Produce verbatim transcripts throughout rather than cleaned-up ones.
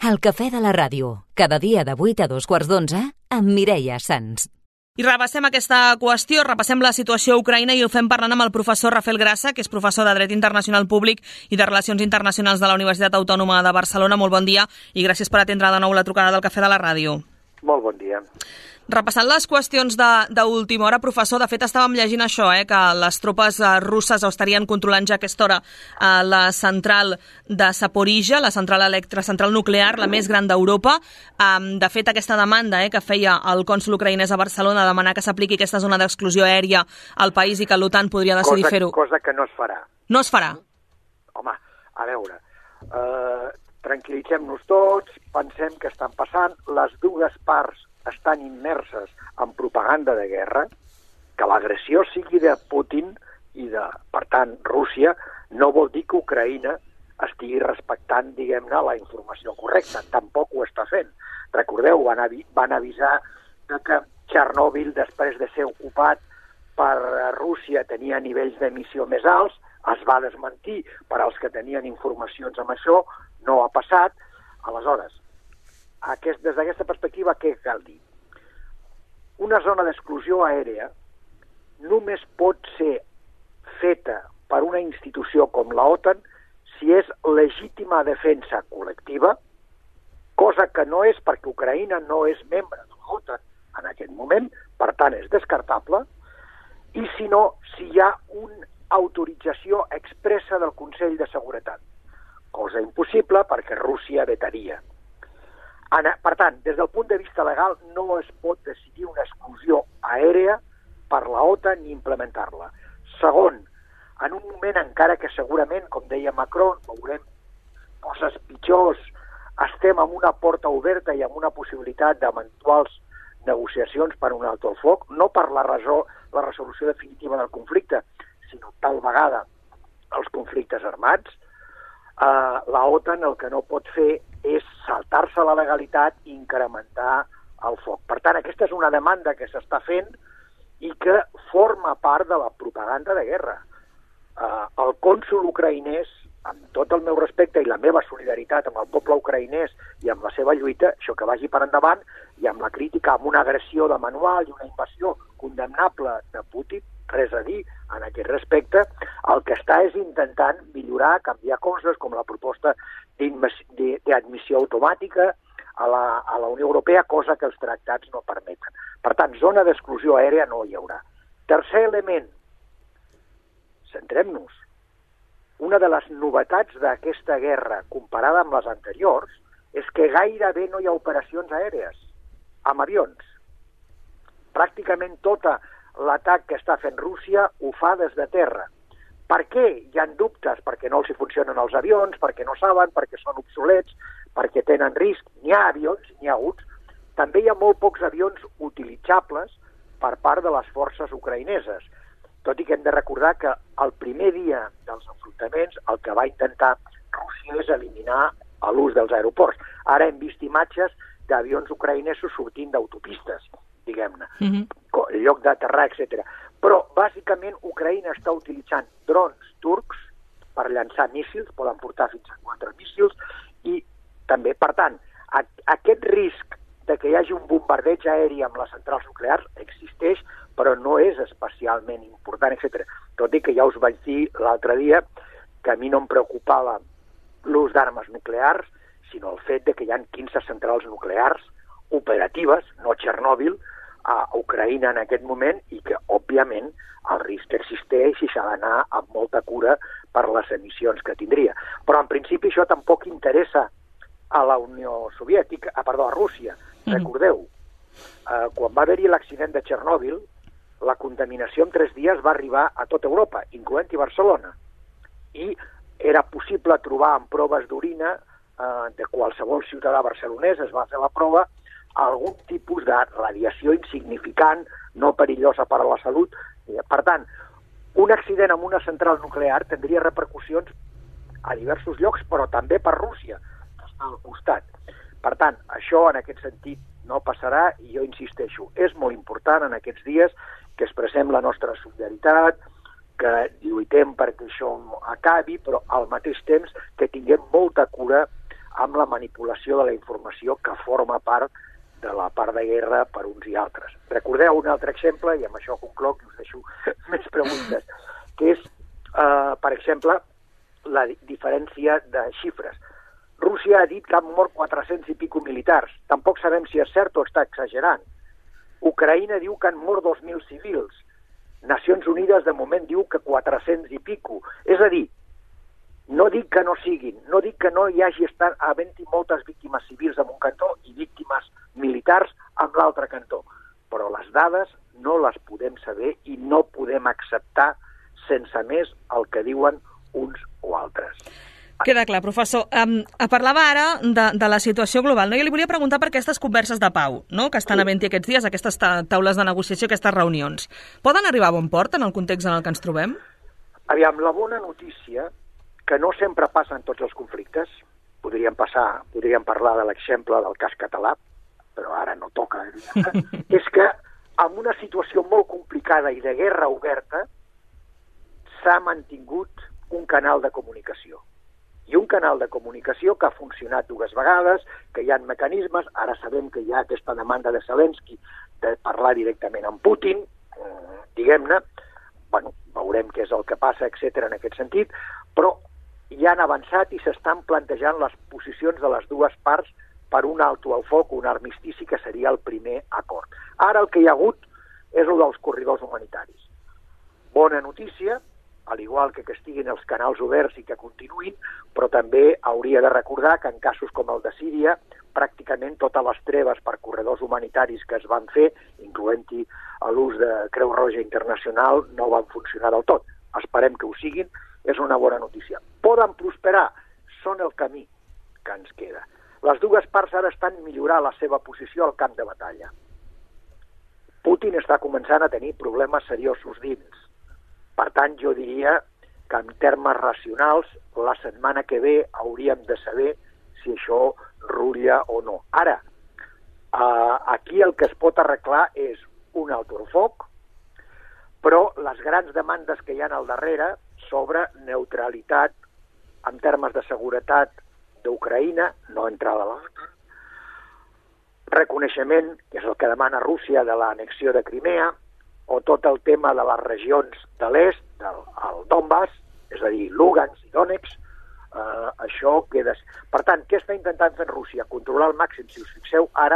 El cafè de la ràdio, cada dia de vuit a dos quarts d'onze, amb Mireia Sans. I repassem aquesta qüestió, repassem la situació a Ucraïna i ho fem parlant amb el professor Rafael Grassa, que és professor de Dret Internacional Públic i de Relacions Internacionals de la Universitat Autònoma de Barcelona. Molt bon dia i gràcies per atendre de nou la trucada del cafè de la ràdio. Molt bon dia. Repassant les qüestions d'última hora, professor, de fet estàvem llegint això, eh, que les tropes eh, russes estarien controlant ja a aquesta hora eh, la central de Zaporizhia, la central electra, central nuclear, la més gran d'Europa. Um, de fet, aquesta demanda eh, que feia el cònsol ucraïnès a Barcelona, demanar que s'apliqui aquesta zona d'exclusió aèria al país i que l'OTAN podria decidir fer-ho. Cosa que no es farà. No es farà? Home, a veure, eh, tranquil·litzem-nos tots, pensem que estan passant, les dues parts estan immerses en propaganda de guerra, que l'agressió sigui de Putin i de, per tant, Rússia, no vol dir que Ucraïna estigui respectant, diguem-ne, la informació correcta. Tampoc ho està fent. Recordeu, van, avi van avisar que Txernòbil, després de ser ocupat per Rússia, tenia nivells d'emissió més alts, es va desmentir per als que tenien informacions amb això, no ha passat. Aleshores, Aquest, des d'aquesta perspectiva, què cal dir? Una zona d'exclusió aèria només pot ser feta per una institució com la OTAN si és legítima defensa col·lectiva, cosa que no és perquè Ucraïna no és membre de la OTAN en aquest moment, per tant és descartable, i si no, si hi ha una autorització expressa del Consell de Seguretat, cosa impossible perquè Rússia vetaria. Per tant, des del punt de vista legal no es pot decidir una exclusió aèria per la OTAN ni implementar-la. Segon, en un moment encara que segurament, com deia Macron, veurem coses pitjors, estem amb una porta oberta i amb una possibilitat d'eventuals negociacions per un alto el foc, no per la, resol la resolució definitiva del conflicte, sinó tal vegada els conflictes armats, Uh, la OTAN el que no pot fer és saltar-se la legalitat i incrementar el foc. Per tant, aquesta és una demanda que s'està fent i que forma part de la propaganda de guerra. Uh, el cònsol ucraïnès, amb tot el meu respecte i la meva solidaritat amb el poble ucraïnès i amb la seva lluita, això que vagi per endavant, i amb la crítica, amb una agressió de manual i una invasió condemnable de Putin, res a dir en aquest respecte, el que està és intentant millorar, canviar coses, com la proposta d'admissió automàtica a la, a la Unió Europea, cosa que els tractats no permeten. Per tant, zona d'exclusió aèria no hi haurà. Tercer element, centrem-nos. Una de les novetats d'aquesta guerra, comparada amb les anteriors, és que gairebé no hi ha operacions aèries, amb avions. Pràcticament tota l'atac que està fent Rússia ho fa des de terra. Per què? Hi ha dubtes, perquè no els hi funcionen els avions, perquè no saben, perquè són obsolets, perquè tenen risc. N'hi ha avions, n'hi ha hagut. També hi ha molt pocs avions utilitzables per part de les forces ucraïneses. Tot i que hem de recordar que el primer dia dels enfrontaments el que va intentar Rússia és eliminar l'ús dels aeroports. Ara hem vist imatges d'avions ucraïnesos sortint d'autopistes, diguem-ne, mm-hmm. el lloc d'aterrar, etcètera. Però, bàsicament, Ucraïna està utilitzant drons turcs per llançar míssils, poden portar fins a quatre míssils, i també, per tant, a, aquest risc de que hi hagi un bombardeig aeri amb les centrals nuclears existeix, però no és especialment important, etcètera. Tot i que ja us vaig dir l'altre dia que a mi no em preocupava l'ús d'armes nuclears, sinó el fet de que hi ha quinze centrals nuclears operatives, no Txernòbil, a Ucraïna en aquest moment i que, òbviament, el risc existeix i s'ha d'anar amb molta cura per les emissions que tindria. Però, en principi, això tampoc interessa a la Unió Soviètica, ah, perdó, a Rússia. Mm. Recordeu, eh, quan va haver-hi l'accident de Txernòbil, la contaminació en tres dies va arribar a tota Europa, incloent-hi Barcelona. I era possible trobar en proves d'orina eh, de qualsevol ciutadà barcelonès, es va fer la prova, algun tipus de radiació insignificant, no perillosa per a la salut. Per tant, un accident amb una central nuclear tindria repercussions a diversos llocs, però també per Rússia, que està al costat. Per tant, això en aquest sentit no passarà i jo insisteixo, és molt important en aquests dies que expressem la nostra solidaritat, que lluitem perquè això acabi, però al mateix temps que tinguem molta cura amb la manipulació de la informació que forma part de la part de guerra per uns i altres. Recordeu un altre exemple, i amb això concloc, us deixo més preguntes, que és, eh, per exemple, la diferència de xifres. Rússia ha dit que han mort quatre-cents i pico militars. Tampoc sabem si és cert o està exagerant. Ucraïna diu que han mort dos mil civils. Nacions Unides de moment diu que quatre-cents i pico. És a dir, no dic que no siguin, no dic que no hi hagi estat havent-hi moltes víctimes civils en un cantó i víctimes militars en l'altre cantó, però les dades no les podem saber i no podem acceptar sense més el que diuen uns o altres. Queda clar, professor. Um, parlava ara de, de la situació global, no? Jo li volia preguntar per aquestes converses de pau, no?, que estan sí. havent-hi aquests dies, aquestes ta taules de negociació, aquestes reunions. Poden arribar a bon port en el context en el que ens trobem? Aviam, la bona notícia, que no sempre passa en tots els conflictes, podríem passar, podríem parlar de l'exemple del cas català, però ara no toca, és que en una situació molt complicada i de guerra oberta s'ha mantingut un canal de comunicació. I un canal de comunicació que ha funcionat dues vegades, que hi ha mecanismes, ara sabem que hi ha aquesta demanda de Zelensky de parlar directament amb Putin, diguem-ne, bueno, veurem què és el que passa, etcètera en aquest sentit, però hi han avançat i s'estan plantejant les posicions de les dues parts per un alto al foc, un armistici que seria el primer acord. Ara el que hi ha hagut és el dels corredors humanitaris. Bona notícia, al igual que que estiguin els canals oberts i que continuïn, però també hauria de recordar que en casos com el de Síria, pràcticament totes les treves per corredors humanitaris que es van fer, incloent-hi l'ús de Creu Roja Internacional, no van funcionar del tot. Esperem que ho siguin, és una bona notícia. Poden prosperar, són el camí que ens queda. Les dues parts ara estan millorant la seva posició al camp de batalla. Putin està començant a tenir problemes seriosos dins. Per tant, jo diria que en termes racionals, la setmana que ve hauríem de saber si això rutlla o no. Ara, eh, aquí el que es pot arreglar és un alto al foc, però les grans demandes que hi ha al darrere sobre neutralitat en termes de seguretat d'Ucraïna, no entrada a l'OTAN, reconeixement, que és el que demana Rússia, de l'anexió de Crimea, o tot el tema de les regions de l'est, del el Donbass, és a dir, Lugansk i Donetsk, eh, això queda... Per tant, què està intentant fer Rússia? Controlar al màxim. Si us fixeu, ara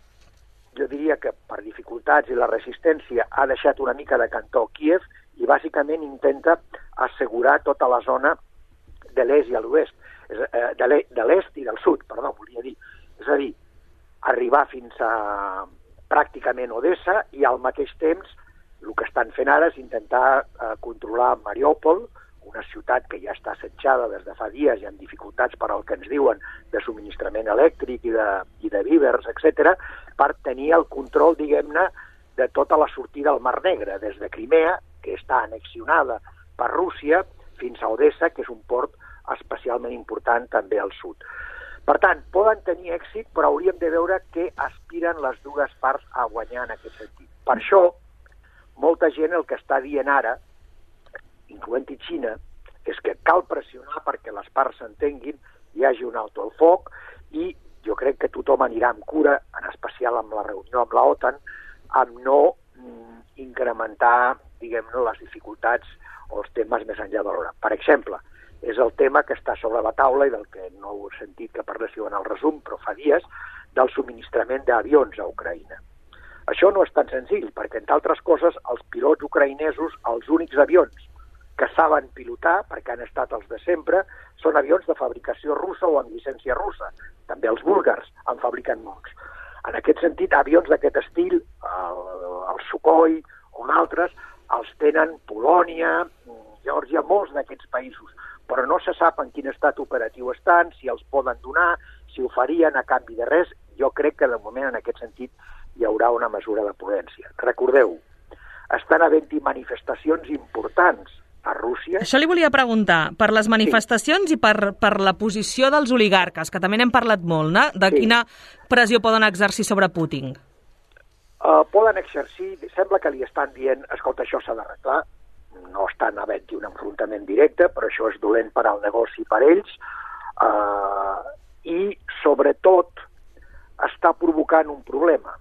jo diria que per dificultats i la resistència ha deixat una mica de cantó Kíev i bàsicament intenta assegurar tota la zona de l'est i l'oest, de l'est i del sud, perdó, volia dir. És a dir, arribar fins a pràcticament Odessa i al mateix temps el que estan fent ara és intentar eh, controlar Mariupol, una ciutat que ja està assetjada des de fa dies i amb dificultats per al que ens diuen de subministrament elèctric i de, i de vívers, etcètera, per tenir el control, diguem-ne, de tota la sortida al Mar Negre, des de Crimea, que està annexionada per Rússia, fins a Odessa, que és un port especialment important també al sud. Per tant, poden tenir èxit, però hauríem de veure què aspiren les dues parts a guanyar en aquest sentit. Per això, molta gent el que està dient ara, incloent-hi Xina, és que cal pressionar perquè les parts s'entenguin, hi hagi un alto al foc, i jo crec que tothom anirà amb cura, en especial amb la reunió amb la OTAN, amb no mm, incrementar, diguem-ne, les dificultats o els temes més enllà de l'hora. Per exemple, és el tema que està sobre la taula i del que no heu sentit que parléssiu en el resum, però fa dies, del subministrament d'avions a Ucraïna. Això no és tan senzill, perquè, entre altres coses, els pilots ucraïnesos, els únics avions que saben pilotar, perquè han estat els de sempre, són avions de fabricació russa o amb llicència russa. També els búlgars en fabriquen molts. En aquest sentit, avions d'aquest estil, el, el Sukhoi o altres, els tenen Polònia, Geòrgia, molts d'aquests països, però no se sap en quin estat operatiu estan, si els poden donar, si ho farien a canvi de res. Jo crec que, de moment, en aquest sentit, hi haurà una mesura de prudència. Recordeu, estan havent-hi manifestacions importants a Rússia. Això li volia preguntar, per les manifestacions sí. i per, per la posició dels oligarques, que també n'hem parlat molt, no? De sí. quina pressió poden exercir sobre Putin. Uh, poden exercir, sembla que li estan dient, escolta, això s'ha d'arreglar, no estan havent-hi un enfrontament directe, però això és dolent per al negoci per ells, uh, i, sobretot, està provocant un problema.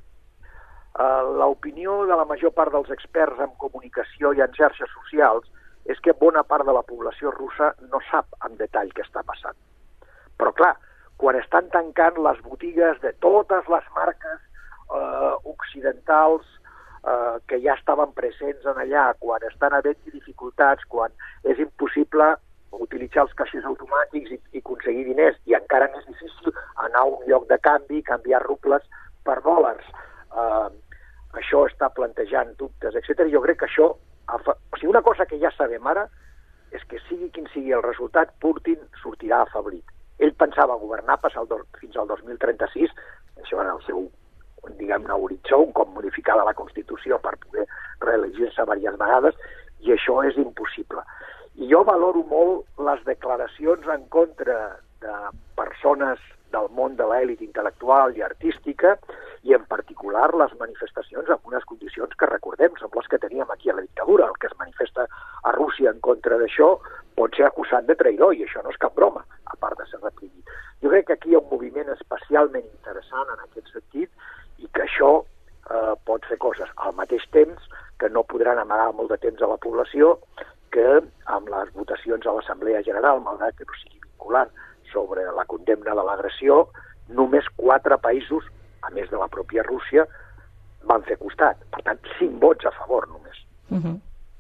Uh, L'opinió de la major part dels experts en comunicació i en xarxes socials és que bona part de la població russa no sap en detall què està passant. Però, clar, quan estan tancant les botigues de totes les marques eh, occidentals eh, que ja estaven presents en allà, quan estan havent dificultats, quan és impossible utilitzar els caixers automàtics i, i aconseguir diners, i encara més difícil anar a un lloc de canvi, canviar rubles per dòlars. Eh, això està plantejant dubtes, etcètera. Jo crec que això... O sigui, una cosa que ja sabem ara és que sigui quin sigui el resultat, Putin sortirà afeblit. Ell pensava governar passar el do, fins al dos mil trenta-sis, això era el seu, diguem-ne, horitzó, un cop modificada la Constitució per poder reelegir-se diverses vegades, i això és impossible. I jo valoro molt les declaracions en contra de persones del món de l'elit intel·lectual i artística, i en particular les manifestacions en unes condicions que recordem, són les que teníem aquí a la dictadura. El que es manifesta a Rússia en contra d'això pot ser acusat de traïdor, i això no és cap broma, a part de ser reprimit. Jo crec que aquí hi ha un moviment especialment interessant en aquest sentit, i que això eh, pot fer coses. Al mateix temps que no podran amagar molt de temps a la població que amb les votacions a l'Assemblea General, malgrat que no sigui vinculant, sobre la condemna de l'agressió, només quatre països, a més de la pròpia Rússia, van fer costat. Per tant, cinc vots a favor només. Uh -huh.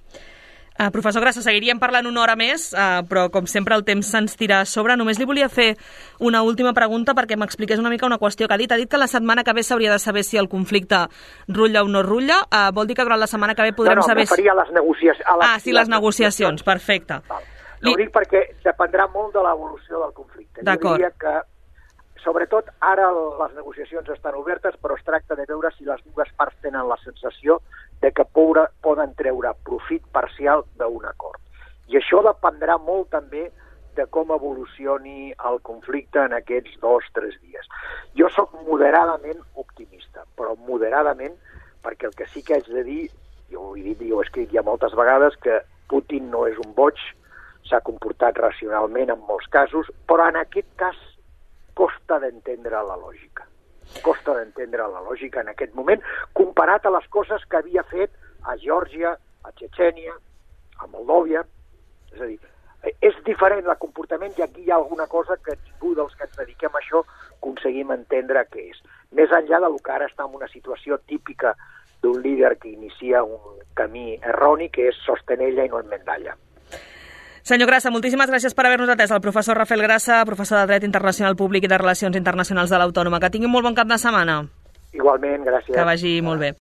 uh, professor Grassa, seguiríem parlant una hora més, uh, però com sempre el temps se'ns tira a sobre. Només li volia fer una última pregunta perquè m'expliqués una mica una qüestió que ha dit. Ha dit que la setmana que ve s'hauria de saber si el conflicte rutlla o no rutlla. Uh, vol dir que durant la setmana que ve podrem no, no, saber... No, no, referia a les negociacions. A les, ah, sí, les, les negociacions, perfecte. Val. No ho dic perquè dependrà molt de l'evolució del conflicte. Jo diria que, sobretot, ara les negociacions estan obertes, però es tracta de veure si les dues parts tenen la sensació de que poden treure profit parcial d'un acord. I això dependrà molt també de com evolucioni el conflicte en aquests dos o tres dies. Jo sóc moderadament optimista, però moderadament, perquè el que sí que haig de dir, jo ho he dit i ho he escrit ja moltes vegades, que Putin no és un boig, s'ha comportat racionalment en molts casos, però en aquest cas costa d'entendre la lògica. Costa d'entendre la lògica en aquest moment, comparat a les coses que havia fet a Geòrgia, a Txetxènia, a Moldòvia. És a dir, és diferent el comportament i aquí hi ha alguna cosa que ningú dels que ens dediquem a això aconseguim entendre què és. Més enllà del que ara està en una situació típica d'un líder que inicia un camí erroni, que és sostenella i no enmendalla. Senyor Grassa, moltíssimes gràcies per haver-nos atès. El professor Rafael Grassa, professor de Dret Internacional Públic i de Relacions Internacionals de l'Autònoma. Que tingui un molt bon cap de setmana. Igualment, gràcies. Que vagi molt bé.